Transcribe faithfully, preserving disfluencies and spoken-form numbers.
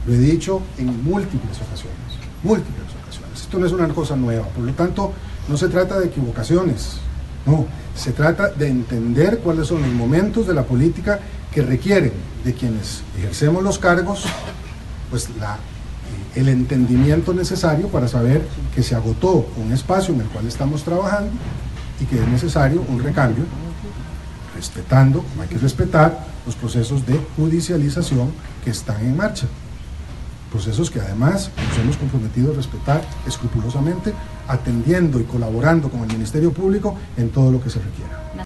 Lo he dicho en múltiples ocasiones, múltiples ocasiones. Esto no es una cosa nueva, por lo tanto, no se trata de equivocaciones, no, se trata de entender cuáles son los momentos de la política que requieren de quienes ejercemos los cargos, pues la, el entendimiento necesario para saber que se agotó un espacio en el cual estamos trabajando y que es necesario un recambio, respetando, como hay que respetar, los procesos de judicialización que están en marcha. Procesos que además nos hemos comprometido a respetar escrupulosamente, atendiendo y colaborando con el Ministerio Público en todo lo que se requiera.